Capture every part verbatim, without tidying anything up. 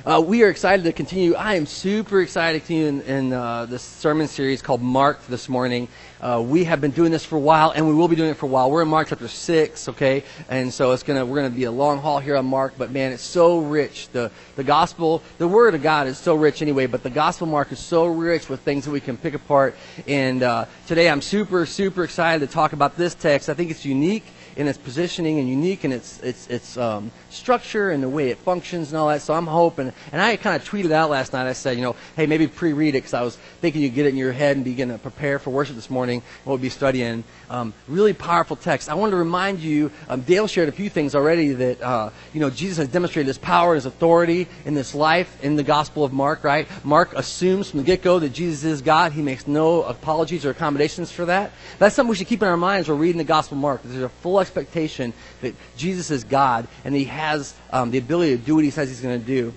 Uh, we are excited to continue. I am super excited to continue in, in uh, this sermon series called Mark this morning. Uh, we have been doing this for a while, and we will be doing it for a while. We're in Mark chapter six, okay? And so it's gonna we're gonna be a long haul here on Mark, but man, it's so rich. The the gospel, the Word of God is so rich anyway, but the Gospel of Mark is so rich with things that we can pick apart. And uh, today I'm super, super excited to talk about this text. I think it's unique in its positioning and unique in its its its um, structure and the way it functions and all that. So I'm hoping, and I kind of tweeted out last night, I said, you know, hey, maybe pre-read it, because I was thinking you'd get it in your head and begin to prepare for worship this morning, what we'll be studying. Um, really powerful text. I wanted to remind you, um, Dale shared a few things already that, uh, you know, Jesus has demonstrated his power and his authority in this life in the Gospel of Mark, right? Mark assumes from the get-go that Jesus is God. He makes no apologies or accommodations for that. That's something we should keep in our minds while reading the Gospel of Mark. There's a full expectation that Jesus is God and that he has um, the ability to do what he says he's going to do.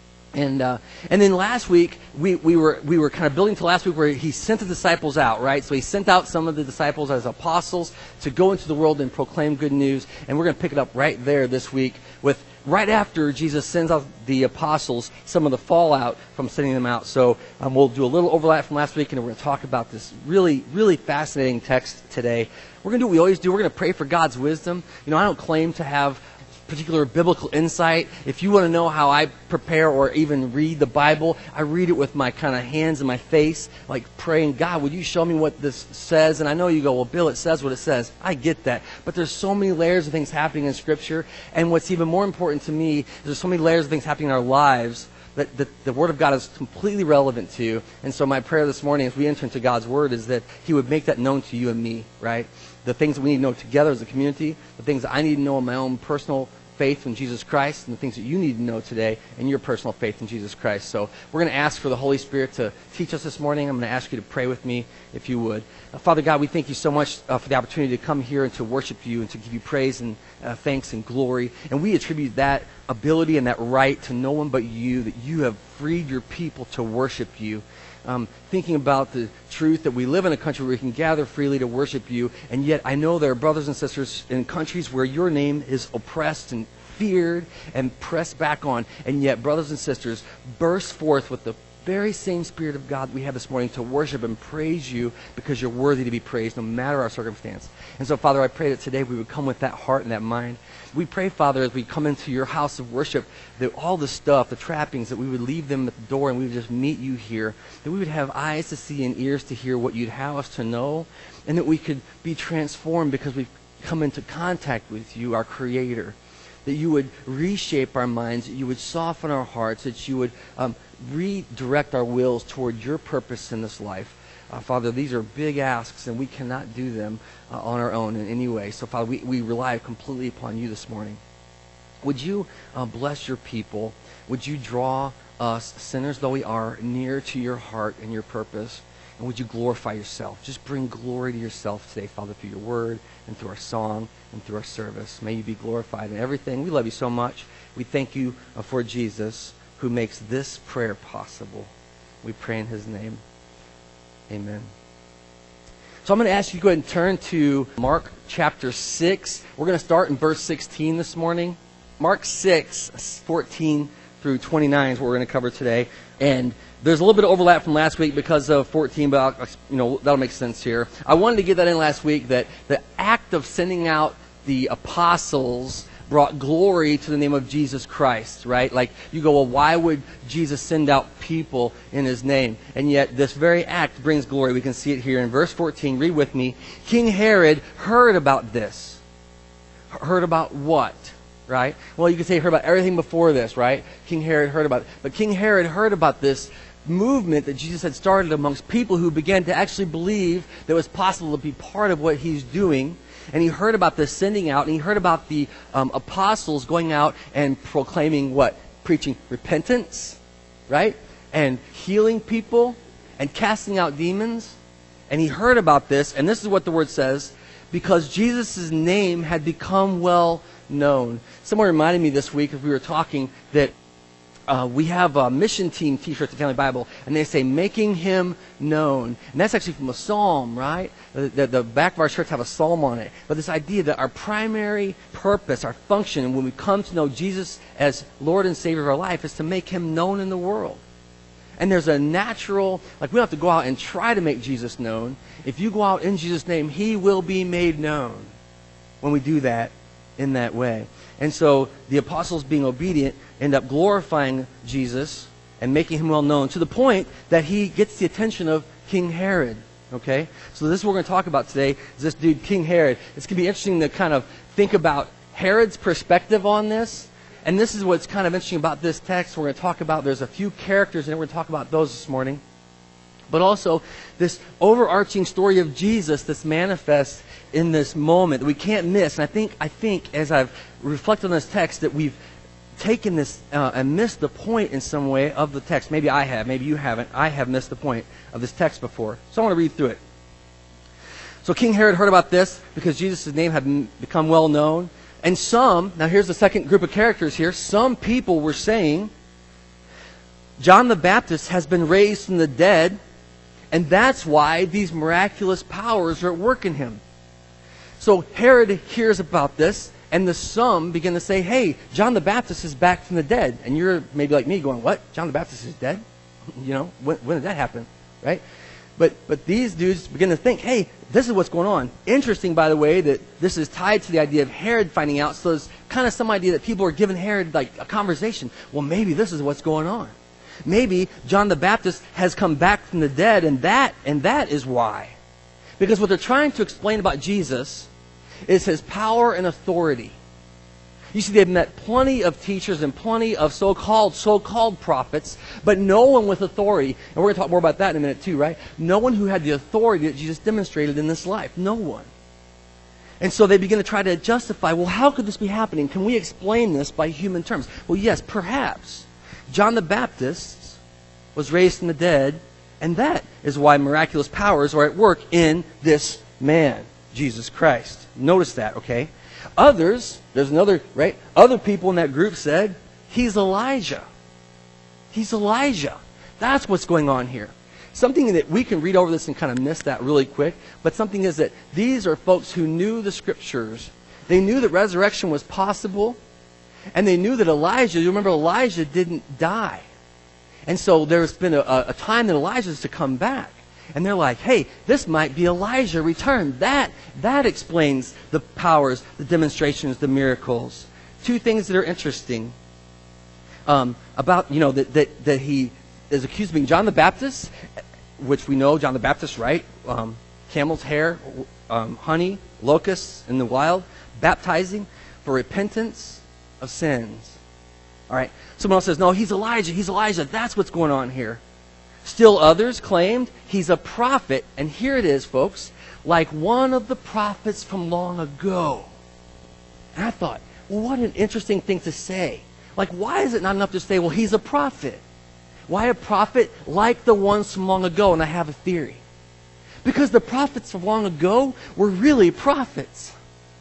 And uh, and then last week we, we were we were kind of building to last week where he sent the disciples out, right? So he sent out some of the disciples as apostles to go into the world and proclaim good news. And we're going to pick it up right there this week with right after Jesus sends out the apostles, some of the fallout from sending them out. So um, we'll do a little overlap from last week, and we're going to talk about this really really fascinating text today. We're going to do what we always do. We're going to pray for God's wisdom. You know, I don't claim to have particular biblical insight. If you want to know how I prepare or even read the Bible, I read it with my kind of hands and my face, like praying, God, would you show me what this says? And I know you go, well, Bill, it says what it says. I get that. But there's so many layers of things happening in Scripture. And what's even more important to me, there's so many layers of things happening in our lives that, that the Word of God is completely relevant to. And so my prayer this morning as we enter into God's Word is that He would make that known to you and me, right? The things that we need to know together as a community, the things that I need to know in my own personal faith in Jesus Christ, and the things that you need to know today in your personal faith in Jesus Christ. So we're going to ask for the Holy Spirit to teach us this morning. I'm going to ask you to pray with me if you would. Uh, Father God, we thank you so much uh, for the opportunity to come here and to worship you and to give you praise and uh, thanks and glory. And we attribute that ability and that right to no one but you, that you have freed your people to worship you. Um, thinking about the truth that we live in a country where we can gather freely to worship you, and yet I know there are brothers and sisters in countries where your name is oppressed and feared and pressed back on, and yet brothers and sisters burst forth with the very same Spirit of God we have this morning to worship and praise you because you're worthy to be praised no matter our circumstance. And so, Father, I pray that today we would come with that heart and that mind. We pray, Father, as we come into your house of worship, that all the stuff, the trappings, that we would leave them at the door and we would just meet you here, that we would have eyes to see and ears to hear what you'd have us to know, and that we could be transformed because we've come into contact with you, our Creator. That you would reshape our minds, that you would soften our hearts, that you would um, redirect our wills toward your purpose in this life. Uh, Father, these are big asks, and we cannot do them uh, on our own in any way. So, Father, we, we rely completely upon you this morning. Would you uh, bless your people? Would you draw us, sinners though we are, near to your heart and your purpose? And would you glorify yourself? Just bring glory to yourself today, Father, through your word and through our song and through our service. May you be glorified in everything. We love you so much. We thank you uh, for Jesus, who makes this prayer possible. We pray in his name. Amen. So I'm going to ask you to go ahead and turn to Mark chapter six. We're going to start in verse sixteen this morning. Mark six, fourteen through twenty-nine is what we're going to cover today. And there's a little bit of overlap from last week because of fourteen, but I'll, you know, that'll make sense here. I wanted to get that in last week, that the act of sending out the apostles brought glory to the name of Jesus Christ, right? Like, you go, well, why would Jesus send out people in his name? And yet this very act brings glory. We can see it here in verse fourteen. Read with me. King Herod heard about this. Heard about what? Right? Well, you could say he heard about everything before this, right? King Herod heard about it. But King Herod heard about this movement that Jesus had started amongst people who began to actually believe that it was possible to be part of what he's doing. And he heard about this sending out, and he heard about the um, apostles going out and proclaiming what? Preaching repentance, right? And healing people and casting out demons. And he heard about this, and this is what the word says, because Jesus' name had become well known. Someone reminded me this week as we were talking that Uh, we have a mission team t-shirt at the Family Bible, and they say, making him known. And that's actually from a psalm, right? The, the, the back of our shirts have a psalm on it. But this idea that our primary purpose, our function, when we come to know Jesus as Lord and Savior of our life, is to make him known in the world. And there's a natural, like we don't have to go out and try to make Jesus known. If you go out in Jesus' name, he will be made known when we do that in that way. And so the apostles, being obedient, end up glorifying Jesus and making him well known to the point that he gets the attention of King Herod. Okay? So this is what we're going to talk about today, is this dude, King Herod. It's going to be interesting to kind of think about Herod's perspective on this. And this is what's kind of interesting about this text. We're going to talk about, there's a few characters in it. We're going to talk about those this morning. But also this overarching story of Jesus that's manifest in this moment that we can't miss. And I think, I think as I've reflected on this text, that we've taken this uh, and missed the point in some way of the text. Maybe I have, maybe you haven't. I have missed the point of this text before. So I want to read through it. So King Herod heard about this because Jesus' name had become well known. And some, now here's the second group of characters here, some people were saying, John the Baptist has been raised from the dead, and that's why these miraculous powers are at work in him. So Herod hears about this, and the some begin to say, hey, John the Baptist is back from the dead. And you're maybe like me going, what? John the Baptist is dead? You know, when, when did that happen? Right? But but these dudes begin to think, hey, this is what's going on. Interesting, by the way, that this is tied to the idea of Herod finding out. So there's kind of some idea that people are giving Herod like a conversation. Well, maybe this is what's going on. Maybe John the Baptist has come back from the dead, and that and that is why. Because what they're trying to explain about Jesus is his power and authority. You see, they've met plenty of teachers and plenty of so-called, so-called prophets, but no one with authority. And we're going to talk more about that in a minute too, right? No one who had the authority that Jesus demonstrated in this life. No one. And so they begin to try to justify, well, how could this be happening? Can we explain this by human terms? Well, yes, perhaps. John the Baptist was raised from the dead, and that is why miraculous powers are at work in this man, Jesus Christ. Notice that, okay? Others, there's another, right? Other people in that group said, he's Elijah. He's Elijah. That's what's going on here. Something that we can read over this and kind of miss that really quick, but something is that these are folks who knew the scriptures. They knew that resurrection was possible, and they knew that Elijah, you remember Elijah didn't die. And so there's been a, a time that Elijah is to come back. And they're like, hey, this might be Elijah returned. That, that explains the powers, the demonstrations, the miracles. Two things that are interesting um, about, you know, that, that, that he is accused of being John the Baptist, which we know John the Baptist, right? Um, camel's hair, um, honey, locusts in the wild, baptizing for repentance of sins. All right. Someone else says, no, he's Elijah. He's Elijah. That's what's going on here. Still others claimed he's a prophet, and here it is, folks, like one of the prophets from long ago. And I thought, well, what an interesting thing to say. Like, why is it not enough to say, well, he's a prophet? Why a prophet like the ones from long ago? And I have a theory. Because the prophets from long ago were really prophets.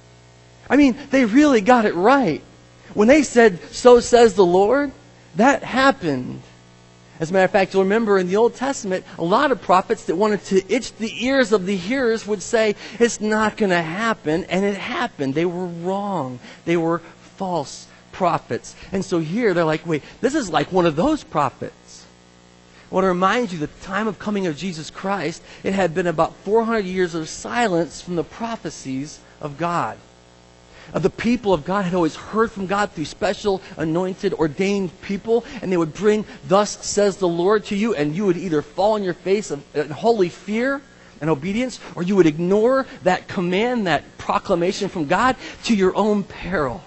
I mean, they really got it right. When they said, so says the Lord, that happened. As a matter of fact, you'll remember in the Old Testament, a lot of prophets that wanted to itch the ears of the hearers would say, it's not going to happen, and it happened. They were wrong. They were false prophets. And so here they're like, wait, this is like one of those prophets. I want to remind you that the time of coming of Jesus Christ, it had been about four hundred years of silence from the prophecies of God. The people of God had always heard from God through special, anointed, ordained people, and they would bring, thus says the Lord to you, and you would either fall on your face in holy fear and obedience, or you would ignore that command, that proclamation from God to your own peril.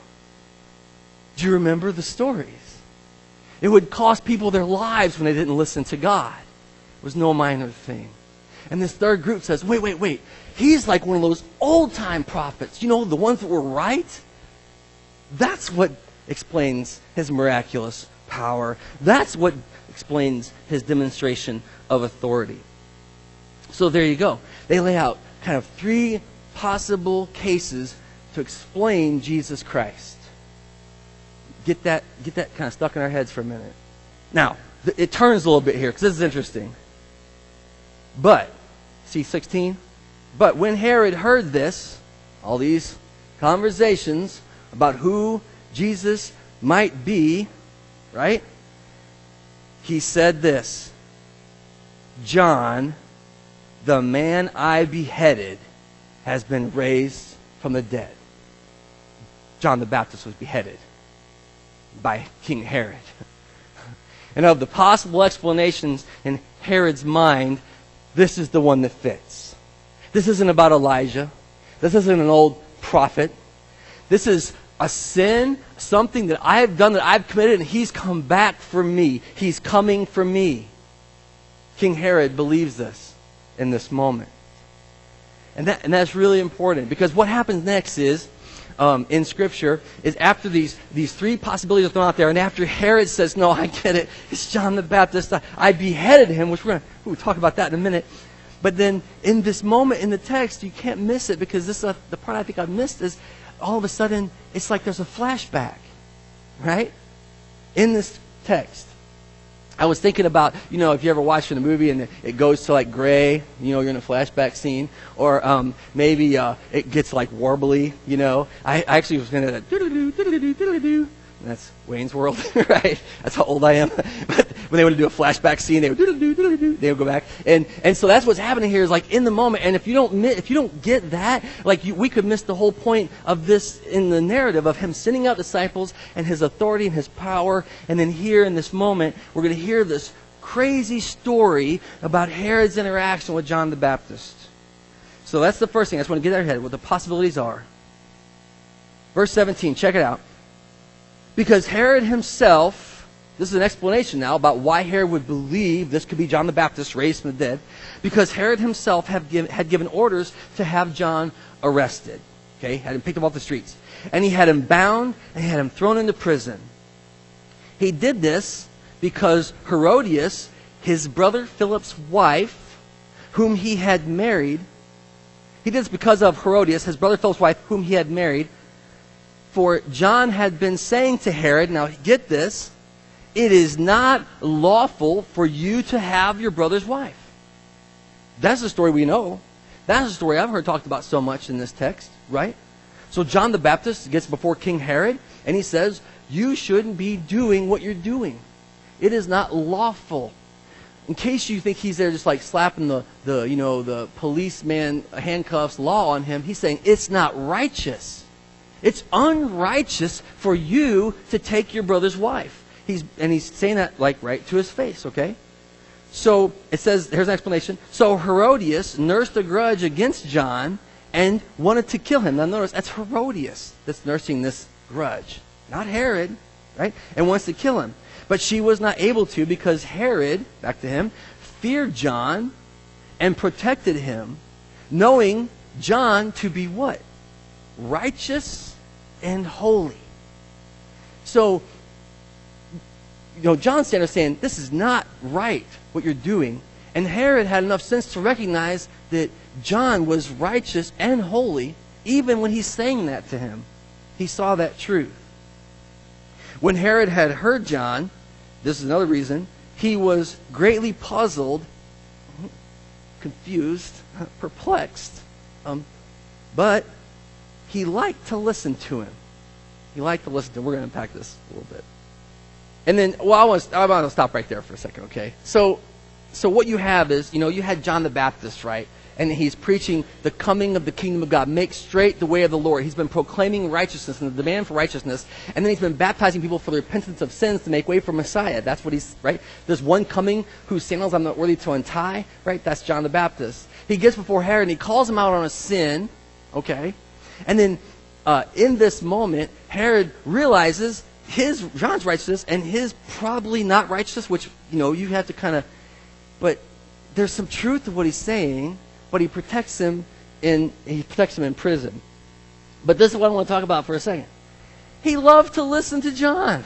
Do you remember the stories? It would cost people their lives when they didn't listen to God. It was no minor thing. And this third group says, wait, wait, wait. He's like one of those old-time prophets. You know, the ones that were right? That's what explains his miraculous power. That's what explains his demonstration of authority. So there you go. They lay out kind of three possible cases to explain Jesus Christ. Get that, get that kind of stuck in our heads for a minute. Now, th- it turns a little bit here because this is interesting. But, see sixteen? But when Herod heard this, all these conversations about who Jesus might be, right? He said this, John, the man I beheaded, has been raised from the dead. John the Baptist was beheaded by King Herod. And of the possible explanations in Herod's mind, this is the one that fits. This isn't about Elijah. This isn't an old prophet. This is a sin, something that I have done, that I've committed, and he's come back for me. He's coming for me. King Herod believes this in this moment. And that and that's really important, because what happens next is, um, in Scripture, is after these, these three possibilities are thrown out there, and after Herod says, no, I get it, it's John the Baptist, I, I beheaded him, which we're going to we'll talk about that in a minute. But then in this moment in the text, you can't miss it, because this uh, the part I think I've missed is, all of a sudden, it's like there's a flashback, right? In this text. I was thinking about, you know, if you ever watched a movie and it goes to like gray, you know, you're in a flashback scene, or um, maybe uh, it gets like warbly, you know. I, I actually was going to do-do-do, do-do-do, do-do-do. That's Wayne's World, right? That's how old I am. But when they would do a flashback scene, they would do-do-do, do-do-do, they would go back, and and so that's what's happening here, is like in the moment. And if you don't if you don't get that, like you, we could miss the whole point of this in the narrative of him sending out disciples and his authority and his power. And then here in this moment, we're going to hear this crazy story about Herod's interaction with John the Baptist. So that's the first thing. I just want to get our head what the possibilities are. Verse seventeen. Check it out. Because Herod himself, this is an explanation now about why Herod would believe this could be John the Baptist raised from the dead. Because Herod himself have give, had given orders to have John arrested. Okay, had him picked up off the streets. And he had him bound and he had him thrown into prison. He did this because Herodias, his brother Philip's wife, whom he had married, he did this because of Herodias, his brother Philip's wife, whom he had married. For John had been saying to Herod, now get this, it is not lawful for you to have your brother's wife. That's the story we know. That's the story I've heard talked about so much in this text, right? So John the Baptist gets before King Herod, and he says, you shouldn't be doing what you're doing. It is not lawful. In case you think he's there just like slapping the, the you know, the policeman handcuffs law on him, he's saying it's not righteous. It's unrighteous for you to take your brother's wife. He's and he's saying that like right to his face, okay? So it says, here's an explanation. So Herodias nursed a grudge against John and wanted to kill him. Now notice, that's Herodias that's nursing this grudge, not Herod, right? And wants to kill him. But she was not able to, because Herod, back to him, feared John and protected him, knowing John to be what? Righteous and holy. So, you know, John's standing there saying, this is not right, what you're doing. And Herod had enough sense to recognize that John was righteous and holy, even when he's saying that to him. He saw that truth. When Herod had heard John, this is another reason, he was greatly puzzled, confused, perplexed, um, but he liked to listen to him. He liked to listen to him. We're going to unpack this a little bit. And then, well, I want to, I want to stop right there for a second, okay? So, so what you have is, you know, you had John the Baptist, right? And he's preaching the coming of the kingdom of God. Make straight the way of the Lord. He's been proclaiming righteousness and the demand for righteousness. And then he's been baptizing people for the repentance of sins to make way for Messiah. That's what he's, right? There's one coming whose sandals I'm not worthy to untie, right? That's John the Baptist. He gets before Herod and he calls him out on a sin, okay? And then uh, in this moment, Herod realizes his, John's righteousness and his probably not righteousness, which, you know, you have to kind of, but there's some truth to what he's saying, but he protects him in, he protects him in prison. But this is what I want to talk about for a second. He loved to listen to John.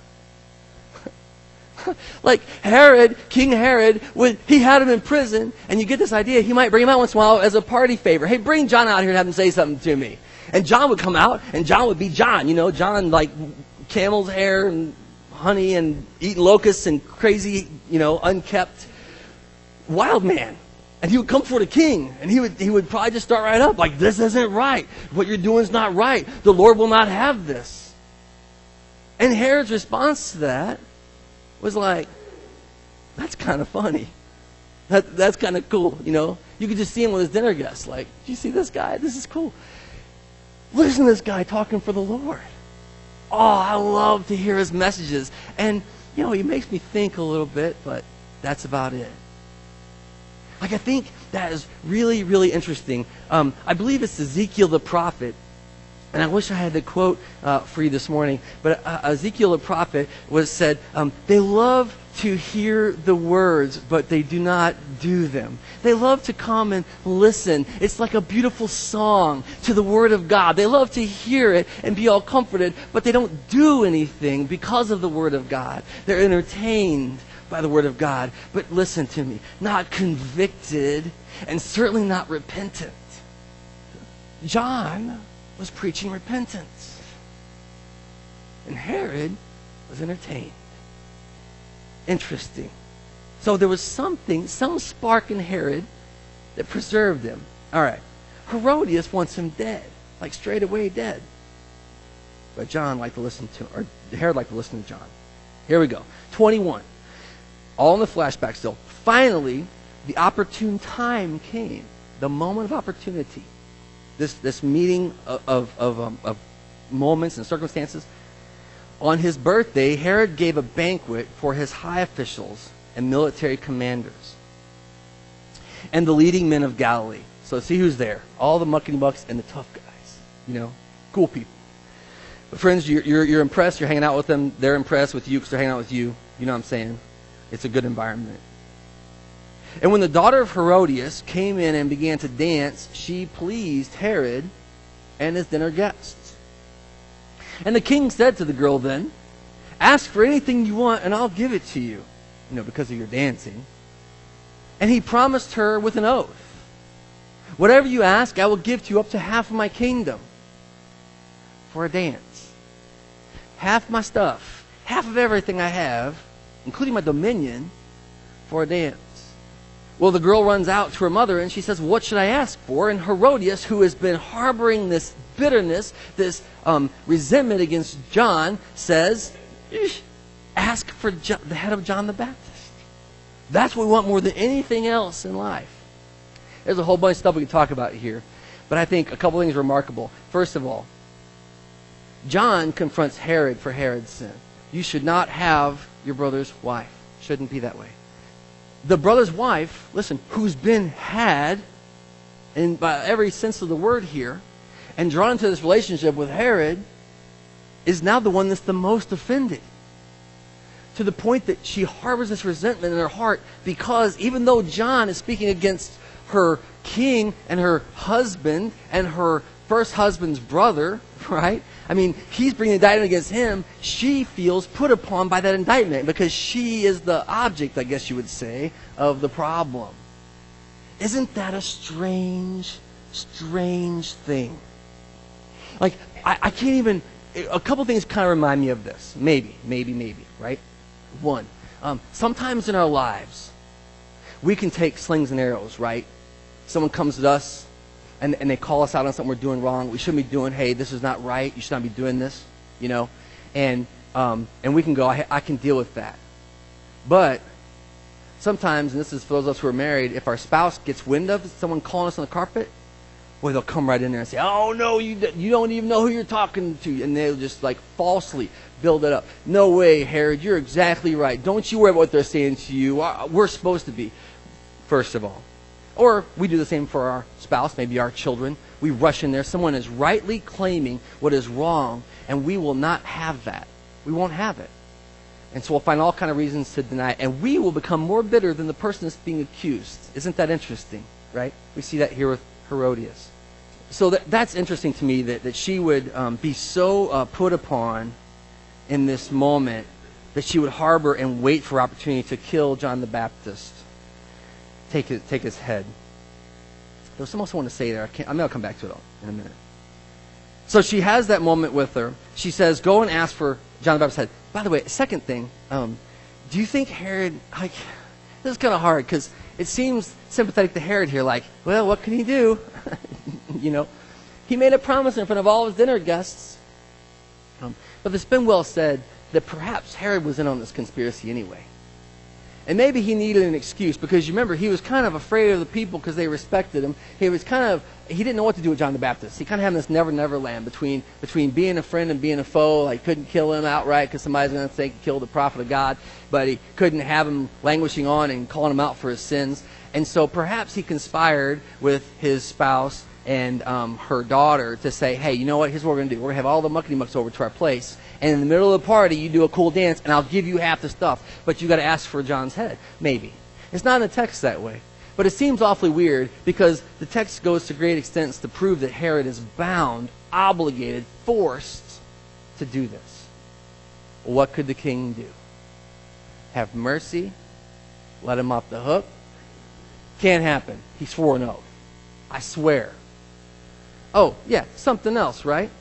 Like Herod, King Herod, when he had him in prison, and you get this idea, he might bring him out once in a while as a party favor. Hey, bring John out here and have him say something to me. And John would come out, and John would be John, you know, John like camel's hair and honey and eating locusts and crazy, you know, unkept wild man. And he would come for the king, and he would he would probably just start right up, like, this isn't right. What you're doing is not right. The Lord will not have this. And Herod's response to that was like, that's kind of funny. That, that's kind of cool, you know. You could just see him with his dinner guests, like, do you see this guy? This is cool. Listen to this guy talking for the Lord. Oh, I love to hear his messages. And, you know, he makes me think a little bit, but that's about it. Like, I think that is really, really interesting. Um, I believe it's Ezekiel the prophet, and I wish I had the quote uh, for you this morning, but uh, Ezekiel the prophet was said, um, they love to hear the words, but they do not do them. They love to come and listen. It's like a beautiful song to the Word of God. They love to hear it and be all comforted, but they don't do anything because of the Word of God. They're entertained by the Word of God, but listen to me, not convicted and certainly not repentant. John was preaching repentance, and Herod was entertained. Interesting. So there was something, some spark in Herod that preserved him. All right. Herodias wants him dead, like straight away dead. But John liked to listen to, or Herod liked to listen to John. Here we go. twenty-one. All in the flashback still. Finally, the opportune time came. The moment of opportunity. This this meeting of, of, of, um, of moments and circumstances. On his birthday, Herod gave a banquet for his high officials and military commanders and the leading men of Galilee. So see who's there. All the muckety mucks and the tough guys. You know, cool people. But friends, you're, you're, you're impressed. You're hanging out with them. They're impressed with you because they're hanging out with you. You know what I'm saying? It's a good environment. And when the daughter of Herodias came in and began to dance, she pleased Herod and his dinner guests. And the king said to the girl then, ask for anything you want and I'll give it to you, you know, because of your dancing. And he promised her with an oath, whatever you ask, I will give to you up to half of my kingdom for a dance. Half my stuff, half of everything I have, including my dominion, for a dance. Well, the girl runs out to her mother and she says, what should I ask for? And Herodias, who has been harboring this bitterness, this um, resentment against John, says, ask for John, the head of John the Baptist. That's what we want more than anything else in life. There's a whole bunch of stuff we can talk about here, but I think a couple things remarkable. First of all, John confronts Herod for Herod's sin. You should not have your brother's wife. Shouldn't be that way. The brother's wife, listen, who's been had, in by every sense of the word here, and drawn into this relationship with Herod, is now the one that's the most offended. To the point that she harbors this resentment in her heart because even though John is speaking against her king and her husband and her first husband's brother, right? I mean, he's bringing an indictment against him. She feels put upon by that indictment because she is the object, I guess you would say, of the problem. Isn't that a strange, strange thing? Like, I, I can't even... A couple things kind of remind me of this. Maybe, maybe, maybe, right? One, um, sometimes in our lives, we can take slings and arrows, right? Someone comes to us, and, and they call us out on something we're doing wrong. We shouldn't be doing, hey, this is not right. You should not be doing this, you know? And um, and we can go, I, I can deal with that. But sometimes, and this is for those of us who are married, if our spouse gets wind of someone calling us on the carpet, boy, they'll come right in there and say, oh, no, you, you don't even know who you're talking to. And they'll just like falsely build it up. No way, Herod, you're exactly right. Don't you worry about what they're saying to you. We're supposed to be, first of all. Or we do the same for our spouse, maybe our children. We rush in there. Someone is rightly claiming what is wrong, and we will not have that. We won't have it. And so we'll find all kinds of reasons to deny it, and we will become more bitter than the person that's being accused. Isn't that interesting, right? We see that here with Herodias. So that, that's interesting to me, that, that she would um, be so uh, put upon in this moment that she would harbor and wait for opportunity to kill John the Baptist. Take his, take his head. There was something else I want to say there. I can't, I mean, I'll come back to it all in a minute. So she has that moment with her. She says, go and ask for John the Baptist's head. By the way, second thing, um, do you think Herod, like, this is kind of hard because it seems sympathetic to Herod here, like, well, what can he do? You know, he made a promise in front of all his dinner guests. Um, but it's been well said that perhaps Herod was in on this conspiracy anyway. And maybe he needed an excuse because you remember he was kind of afraid of the people because they respected him. He was kind of, he didn't know what to do with John the Baptist. He kind of had this never, never land between, between being a friend and being a foe. Like, couldn't kill him outright because somebody's going to think he killed the prophet of God. But he couldn't have him languishing on and calling him out for his sins. And so perhaps he conspired with his spouse and um, her daughter to say, hey, you know what, here's what we're going to do. We're going to have all the muckety-mucks over to our place. And in the middle of the party, you do a cool dance, and I'll give you half the stuff. But you got to ask for John's head. Maybe. It's not in the text that way. But it seems awfully weird because the text goes to great extents to prove that Herod is bound, obligated, forced to do this. What could the king do? Have mercy? Let him off the hook? Can't happen. He swore an oath. I swear. Oh, yeah, something else, right?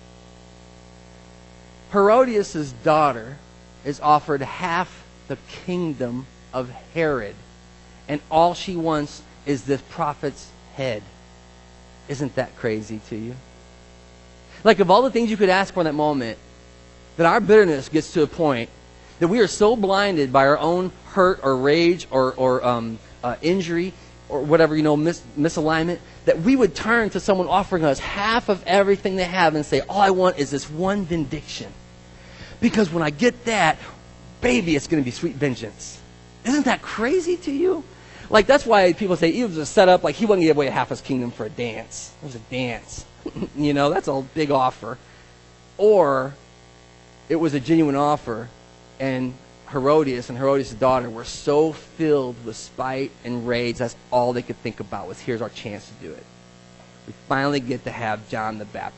Herodias' daughter is offered half the kingdom of Herod, and all she wants is this prophet's head. Isn't that crazy to you? Like, of all the things you could ask for in that moment, that our bitterness gets to a point that we are so blinded by our own hurt or rage or, or um, uh, injury or whatever, you know, mis- misalignment, that we would turn to someone offering us half of everything they have and say, all I want is this one vindication. Because when I get that, baby, it's going to be sweet vengeance. Isn't that crazy to you? Like, that's why people say it was a setup, like he wasn't going to give away half his kingdom for a dance. It was a dance. You know, that's a big offer. Or it was a genuine offer, and Herodias and Herodias' daughter were so filled with spite and rage, that's all they could think about was, here's our chance to do it. We finally get to have John the Baptist.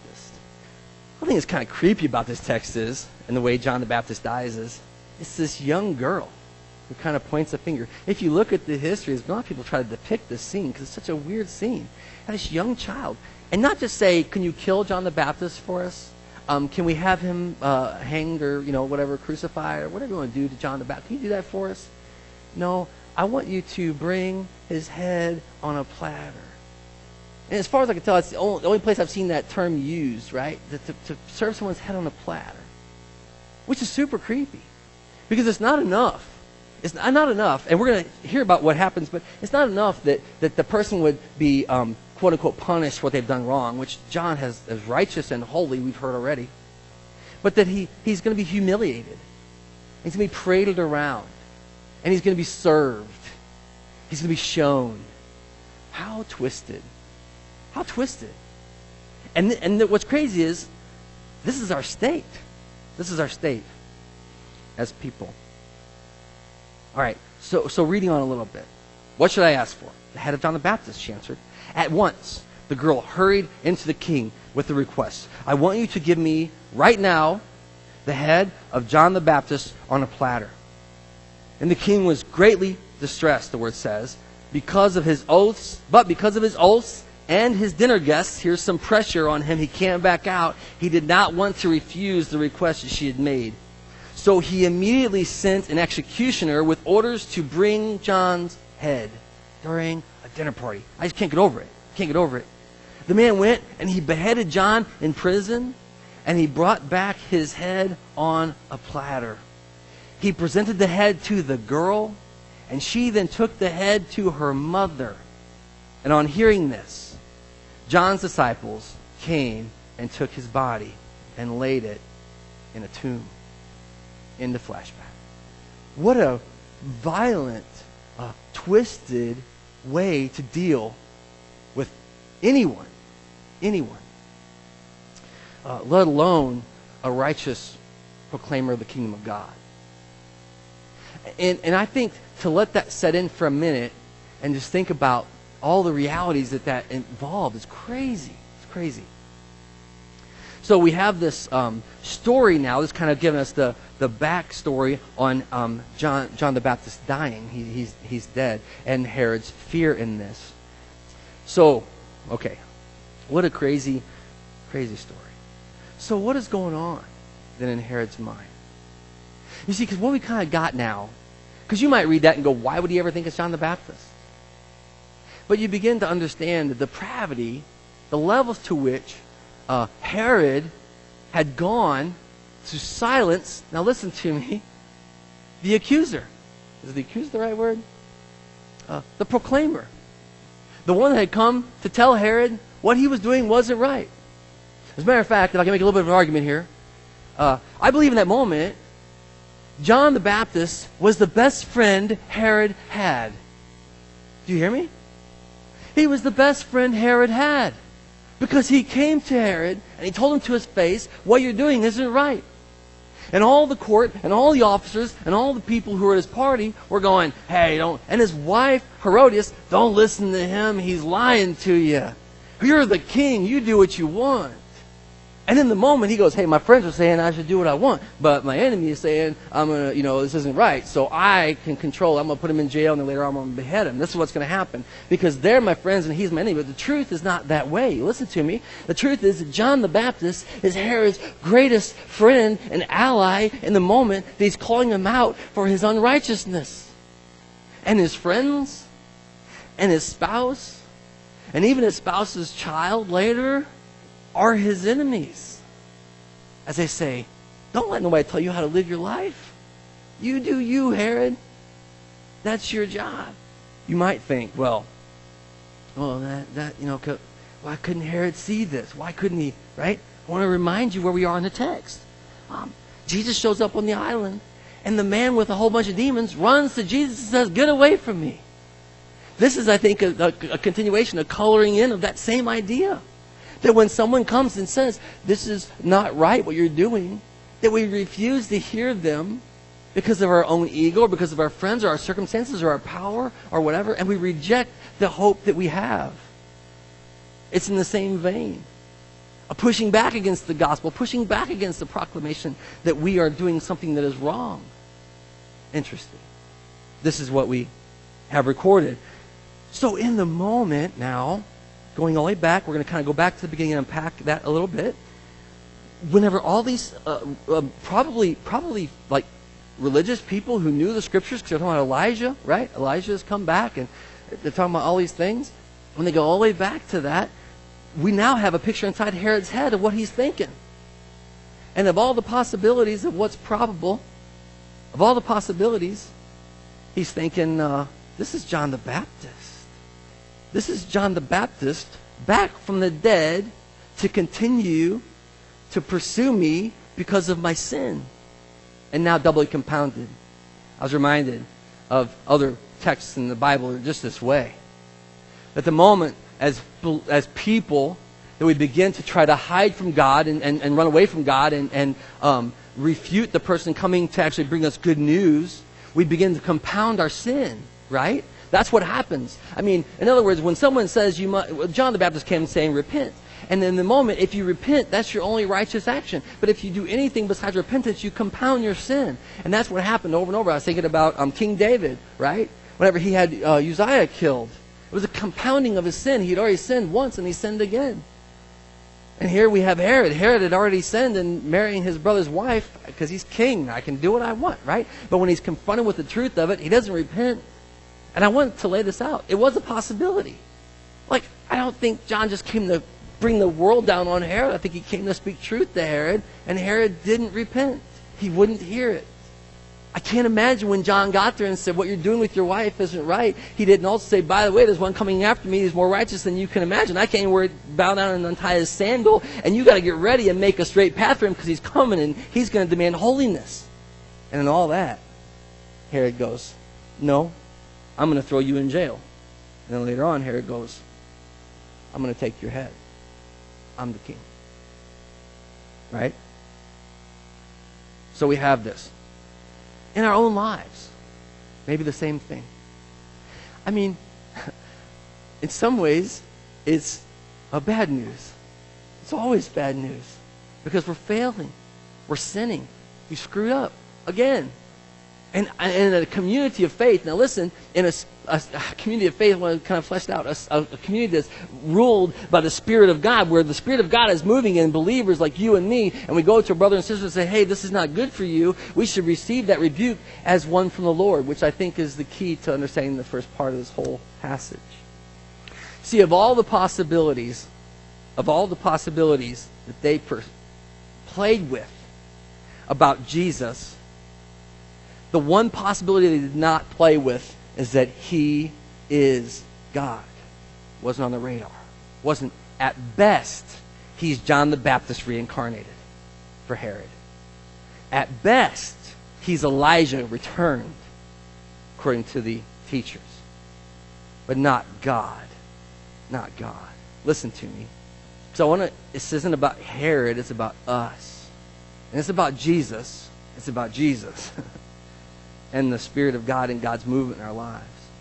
One thing that's kind of creepy about this text is, and the way John the Baptist dies is, it's this young girl who kind of points a finger. If you look at the history, a lot of people try to depict this scene because it's such a weird scene. And this young child, and not just say, can you kill John the Baptist for us? Um, can we have him uh, hanged or, you know, whatever, crucified or whatever you want to do to John the Baptist? Can you do that for us? No, I want you to bring his head on a platter. And as far as I can tell, it's the only, the only place I've seen that term used, right? To, to, to serve someone's head on a platter. Which is super creepy. Because it's not enough. It's not, not enough. And we're going to hear about what happens, but it's not enough that, that the person would be, um, quote unquote, punished for what they've done wrong, which John has as righteous and holy, we've heard already. But that he, he's going to be humiliated. He's going to be paraded around. And he's going to be served. He's going to be shown. How twisted. How twisted. And, th- and th- what's crazy is, this is our state. This is our state as people. All right, so, so reading on a little bit. What should I ask for? The head of John the Baptist, she answered. At once, the girl hurried into the king with the request. I want you to give me, right now, the head of John the Baptist on a platter. And the king was greatly distressed, the word says, because of his oaths, but because of his oaths and his dinner guests, here's some pressure on him. He can't back out. He did not want to refuse the request that she had made. So he immediately sent an executioner with orders to bring John's head during a dinner party. I just can't get over it. Can't get over it. The man went and he beheaded John in prison, and he brought back his head on a platter. He presented the head to the girl, and she then took the head to her mother. And on hearing this, John's disciples came and took his body and laid it in a tomb. In the flashback. What a violent, uh, twisted way to deal with anyone. Anyone. Uh, let alone a righteous proclaimer of the kingdom of God. And, and I think to let that set in for a minute and just think about all the realities that that involved is crazy. It's crazy. So we have this um, story now that's kind of giving us the, the backstory on um, John, John the Baptist dying. He, he's, he's dead. And Herod's fear in this. So, okay. What a crazy, crazy story. So what is going on then in Herod's mind? You see, because what we kind of got now, because you might read that and go, why would he ever think it's John the Baptist? But you begin to understand the depravity, the levels to which uh, Herod had gone to silence, now listen to me, the accuser. Is the accuser the right word? Uh, the proclaimer. The one that had come to tell Herod what he was doing wasn't right. As a matter of fact, if I can make a little bit of an argument here, uh, I believe in that moment, John the Baptist was the best friend Herod had. Do you hear me? He was the best friend Herod had. Because he came to Herod and he told him to his face, what you're doing isn't right. And all the court and all the officers and all the people who were at his party were going, hey, don't. And his wife, Herodias, don't listen to him. He's lying to you. You're the king. You do what you want. And in the moment, he goes, hey, my friends are saying I should do what I want, but my enemy is saying, I'm gonna, you know, this isn't right. So I can control. I'm going to put him in jail, and then later on I'm going to behead him. This is what's going to happen. Because they're my friends, and he's my enemy. But the truth is not that way. Listen to me. The truth is that John the Baptist is Herod's greatest friend and ally in the moment that he's calling him out for his unrighteousness. And his friends, and his spouse, and even his spouse's child later, are his enemies. As they say, don't let nobody tell you how to live your life. You do you, Herod. That's your job. You might think, well, well, that, that you know, why couldn't Herod see this? Why couldn't he, right? I want to remind you where we are in the text. Um, Jesus shows up on the island, and the man with a whole bunch of demons runs to Jesus and says, get away from me. This is, I think, a, a, a continuation, a coloring in of that same idea. That when someone comes and says, this is not right what you're doing, that we refuse to hear them because of our own ego, or because of our friends, or our circumstances, or our power, or whatever, and we reject the hope that we have. It's in the same vein. A pushing back against the gospel, pushing back against the proclamation that we are doing something that is wrong. Interesting. This is what we have recorded. So in the moment now, going all the way back, we're going to kind of go back to the beginning and unpack that a little bit. Whenever all these uh, uh, probably probably like religious people who knew the scriptures, because they're talking about Elijah, right? Elijah has come back, and they're talking about all these things. When they go all the way back to that, we now have a picture inside Herod's head of what he's thinking. And of all the possibilities of what's probable, of all the possibilities, he's thinking, uh, this is John the Baptist. This is John the Baptist back from the dead to continue to pursue me because of my sin. And now doubly compounded. I was reminded of other texts in the Bible that are just this way. At the moment, as, as people, that we begin to try to hide from God and, and, and run away from God and, and um, refute the person coming to actually bring us good news, we begin to compound our sin, right? That's what happens. I mean, in other words, when someone says you must, John the Baptist came saying repent. And in the moment, if you repent, that's your only righteous action. But if you do anything besides repentance, you compound your sin. And that's what happened over and over. I was thinking about um, King David, right? Whenever he had uh, Uzziah killed. It was a compounding of his sin. He had already sinned once and he sinned again. And here we have Herod. Herod had already sinned in marrying his brother's wife because he's king. I can do what I want, right? But when he's confronted with the truth of it, he doesn't repent. And I want to lay this out. It was a possibility. Like, I don't think John just came to bring the world down on Herod. I think he came to speak truth to Herod, and Herod didn't repent. He wouldn't hear it. I can't imagine when John got there and said, what you're doing with your wife isn't right. He didn't also say, by the way, there's one coming after me who's more righteous than you can imagine. I can't even worry, bow down and untie his sandal, and you got to get ready and make a straight path for him because he's coming and he's going to demand holiness. And in all that, Herod goes, no, I'm going to throw you in jail. And then later on, Herod goes, I'm going to take your head. I'm the king. Right? So we have this. In our own lives, maybe the same thing. I mean, in some ways, it's a bad news. It's always bad news. Because we're failing. We're sinning. We screwed up. Again. And in a community of faith, now listen, in a, a, a community of faith, I want to kind of flesh it out, a, a community that's ruled by the Spirit of God, where the Spirit of God is moving in believers like you and me, and we go to a brother and sister and say, hey, this is not good for you, we should receive that rebuke as one from the Lord, which I think is the key to understanding the first part of this whole passage. See, of all the possibilities, of all the possibilities that they per- played with about Jesus, the one possibility they did not play with is that he is God. Wasn't on the radar. Wasn't, at best, he's John the Baptist reincarnated for Herod. At best, he's Elijah returned, according to the teachers. But not God. Not God. Listen to me. So I want to, this isn't about Herod, it's about us. And it's about Jesus. It's about Jesus. And the Spirit of God and God's movement in our lives.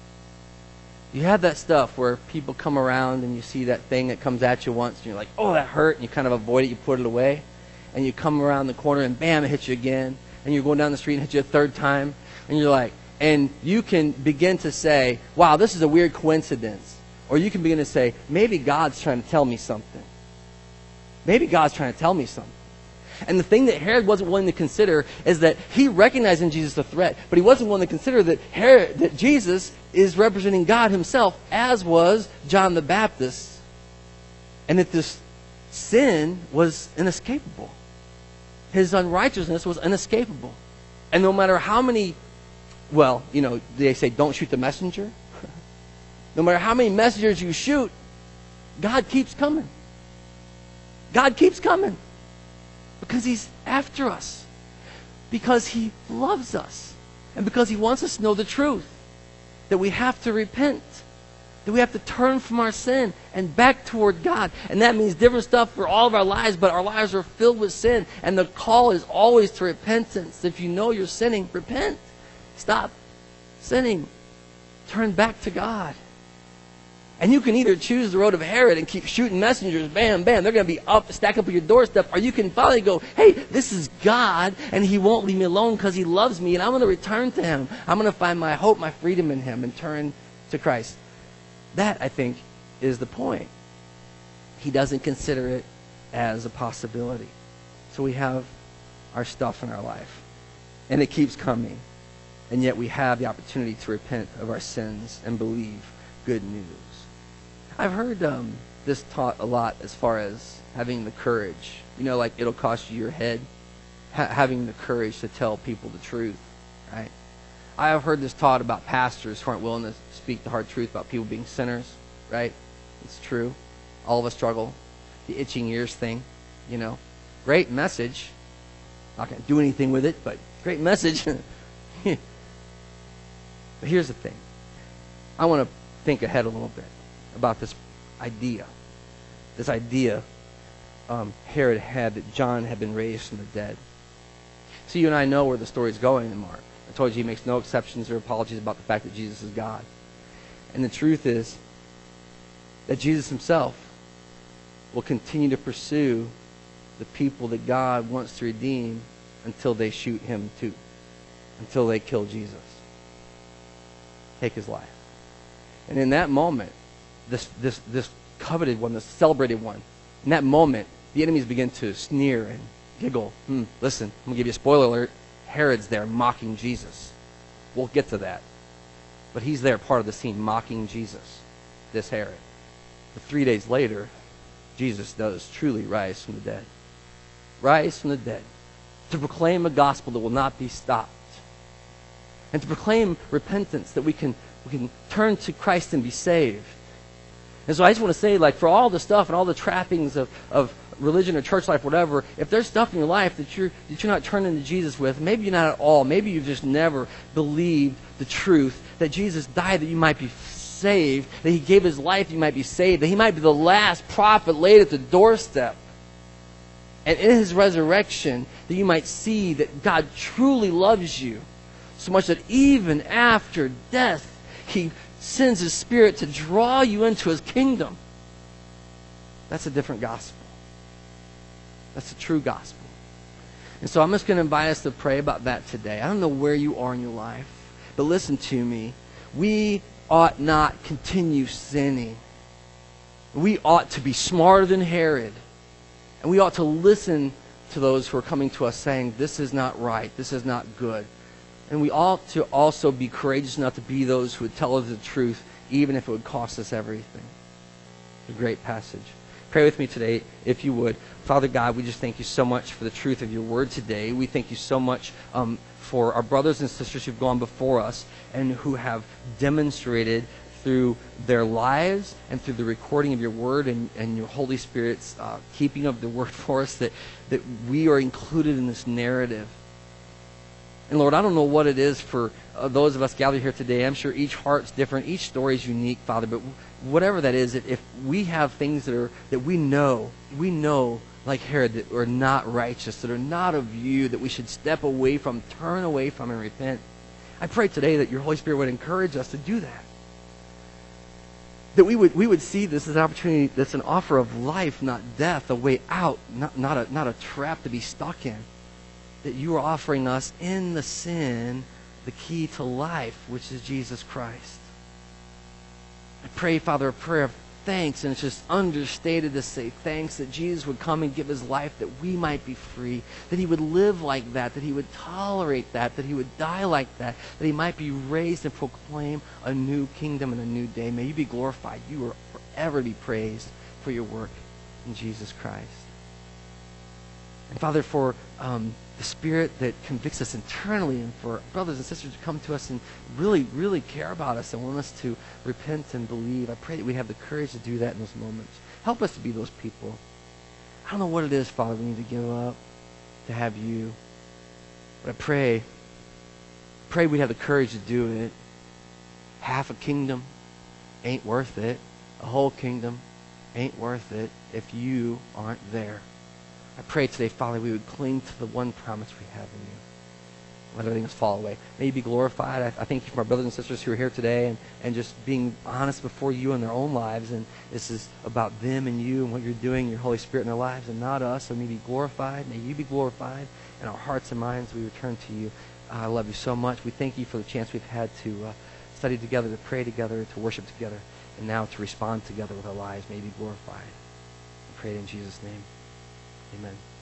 You have that stuff where people come around and you see that thing that comes at you once and you're like, oh, that hurt, and you kind of avoid it, you put it away. And you come around the corner and bam, it hits you again. And you're going down the street and it hits you a third time. And you're like, and you can begin to say, wow, this is a weird coincidence. Or you can begin to say, maybe God's trying to tell me something. Maybe God's trying to tell me something. And the thing that Herod wasn't willing to consider is that he recognized in Jesus a threat, but he wasn't willing to consider that Herod, that Jesus is representing God himself, as was John the Baptist, and that this sin was inescapable. His unrighteousness was inescapable. And no matter how many, well, you know, they say don't shoot the messenger. No matter how many messengers you shoot, God keeps coming. God keeps coming. Because he's after us. Because he loves us. And because he wants us to know the truth. That we have to repent. That we have to turn from our sin and back toward God. And that means different stuff for all of our lives, but our lives are filled with sin. And the call is always to repentance. If you know you're sinning, repent. Stop sinning. Turn back to God. And you can either choose the road of Herod and keep shooting messengers, bam, bam, they're going to be up, stack up at your doorstep, or you can finally go, hey, this is God, and he won't leave me alone because he loves me, and I'm going to return to him. I'm going to find my hope, my freedom in him, and turn to Christ. That, I think, is the point. He doesn't consider it as a possibility. So we have our stuff in our life, and it keeps coming, and yet we have the opportunity to repent of our sins and believe good news. I've heard um, this taught a lot as far as having the courage. You know, like it'll cost you your head. Ha- having the courage to tell people the truth, right? I have heard this taught about pastors who aren't willing to speak the hard truth about people being sinners, right? It's true. All of us struggle. The itching ears thing, you know. Great message. Not going to do anything with it, but great message. But here's the thing. I want to think ahead a little bit about this idea. This idea um, Herod had that John had been raised from the dead. So you and I know where the story is going in Mark. I told you he makes no exceptions or apologies about the fact that Jesus is God. And the truth is that Jesus himself will continue to pursue the people that God wants to redeem until they shoot him too. Until they kill Jesus. Take his life. And in that moment, this this this coveted one, this celebrated one, in that moment, the enemies begin to sneer and giggle. Hmm, listen, I'm going to give you a spoiler alert. Herod's there mocking Jesus. We'll get to that. But he's there, part of the scene, mocking Jesus, this Herod. But three days later, Jesus does truly rise from the dead. Rise from the dead. To proclaim a gospel that will not be stopped. And to proclaim repentance, that we can we can turn to Christ and be saved. And so I just want to say, like, for all the stuff and all the trappings of, of religion or church life, whatever, if there's stuff in your life that you're that you're not turning to Jesus with, maybe you're not at all. Maybe you've just never believed the truth that Jesus died that you might be saved, that he gave his life that you might be saved, that he might be the last prophet laid at the doorstep. And in his resurrection, that you might see that God truly loves you, so much that even after death, he sends his Spirit to draw you into his kingdom. That's a different gospel. That's a true gospel. And so I'm just going to invite us to pray about that today. I don't know where you are in your life, but listen to me. We ought not continue sinning. We ought to be smarter than Herod. And we ought to listen to those who are coming to us saying, this is not right, this is not good. And we ought to also be courageous enough to be those who would tell us the truth, even if it would cost us everything. A great passage. Pray with me today, if you would. Father God, we just thank you so much for the truth of your word today. We thank you so much um, for our brothers and sisters who've gone before us and who have demonstrated through their lives and through the recording of your word and, and your Holy Spirit's uh, keeping of the word for us that, that we are included in this narrative. And Lord, I don't know what it is for uh, those of us gathered here today. I'm sure each heart's different. Each story is unique, Father. But whatever that is, if, if we have things that are that we know, we know, like Herod, that are not righteous, that are not of you, that we should step away from, turn away from, and repent. I pray today that your Holy Spirit would encourage us to do that. That we would we would see this as an opportunity that's an offer of life, not death, a way out, not, not, a, not a trap to be stuck in. That you are offering us in the sin the key to life, which is Jesus Christ. I pray, Father, a prayer of thanks, and it's just understated to say thanks, that Jesus would come and give his life that we might be free, that he would live like that, that he would tolerate that, that he would die like that, that he might be raised and proclaim a new kingdom and a new day. May you be glorified. You are forever to be praised for your work in Jesus Christ. And Father, for um, the Spirit that convicts us internally, and for brothers and sisters to come to us and really, really care about us and want us to repent and believe, I pray that we have the courage to do that in those moments. Help us to be those people. I don't know what it is, Father, we need to give up to have you. But I pray, pray we have the courage to do it. Half a kingdom ain't worth it. A whole kingdom ain't worth it if you aren't there. I pray today, Father, we would cling to the one promise we have in you. Let everything else fall away. May you be glorified. I, I thank you for my brothers and sisters who are here today and, and just being honest before you in their own lives. And this is about them and you and what you're doing, your Holy Spirit in their lives, and not us. So may you be glorified. May you be glorified. In our hearts and minds, we return to you. Uh, I love you so much. We thank you for the chance we've had to uh, study together, to pray together, to worship together, and now to respond together with our lives. May you be glorified. I pray it in Jesus' name. Amen.